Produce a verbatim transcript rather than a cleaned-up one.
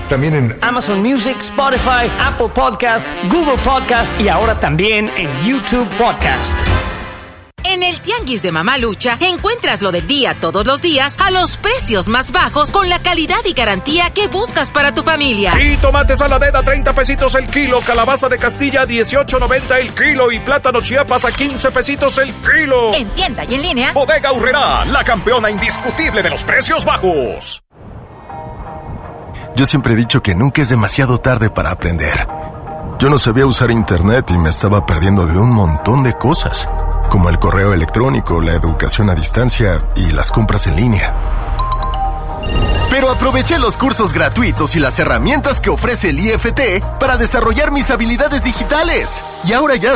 También en Amazon Music, Spotify, Apple Podcast, Google Podcast y ahora también en YouTube Podcast. En el Tianguis de Mamalucha encuentras lo del día todos los días a los precios más bajos con la calidad y garantía que buscas para tu familia. Sí, tomate saladera treinta pesitos el kilo, calabaza de Castilla dieciocho noventa el kilo y plátano Chiapas a quince pesitos el kilo. En tienda y en línea. Bodega Aurrerá, la campeona indiscutible de los precios bajos. Yo siempre he dicho que nunca es demasiado tarde para aprender. Yo no sabía usar internet y me estaba perdiendo de un montón de cosas, como el correo electrónico, la educación a distancia y las compras en línea. Pero aproveché los cursos gratuitos y las herramientas que ofrece el I F T para desarrollar mis habilidades digitales. Y ahora ya